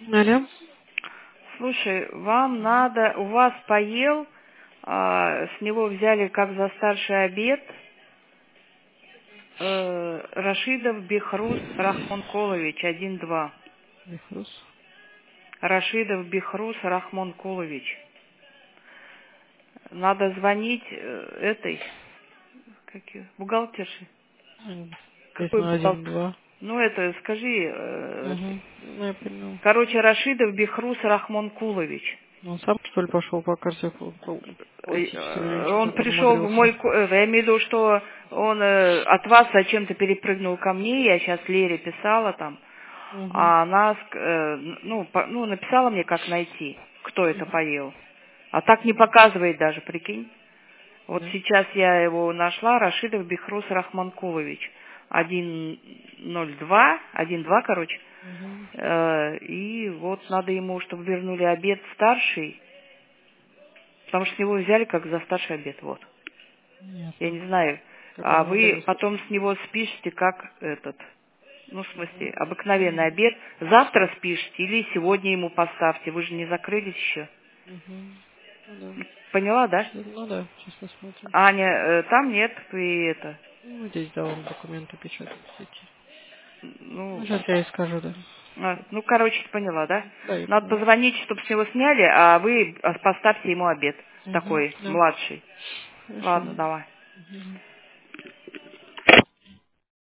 Алло. Слушай, вам надо, у вас поел, с него взяли как за старший обед Рашидов Бехрус Рахмонкулович 1-2. Бехрус. Рашидов Бехрус Рахмонкулович. Надо звонить этой, бухгалтерше. Какой бухгалтер? 5-1-2. Ну это, скажи, Угу. Ну, я понял. короче, Рашидов Бехрус Рахмонкулович. Он сам, что ли, пошел по карте платить или Он что-то пришел в умудрился? мой... Я имею в виду, что он от вас зачем-то перепрыгнул ко мне. Я сейчас Лере писала там. Угу. А она написала мне, как найти, кто это поел. А так не показывает даже, прикинь. Вот Да. сейчас я его нашла. Рашидов Бехрус Рахманкулович. 1-0-2. 1-2, короче. Угу. И вот надо ему, чтобы вернули обед старший. Потому что с него взяли как за старший обед, вот. Я Ясно. не знаю. Как он А вы умудрился. потом с него спишете как этот, ну, в смысле, обыкновенный обед. Завтра спишете или сегодня ему поставьте. Вы же не закрылись еще. Угу. Ну да. Поняла, да? Ну да, сейчас посмотрим. Аня, там нет, и это. Ну, здесь, да, он документы печатает всякие. Ну, Ну, сейчас я ей скажу, да. короче, ты поняла, да? Да, я Надо понял. позвонить, чтобы с него сняли, а вы поставьте ему обед Угу. такой, Да. младший. Хорошо, Ладно, да. давай. Угу.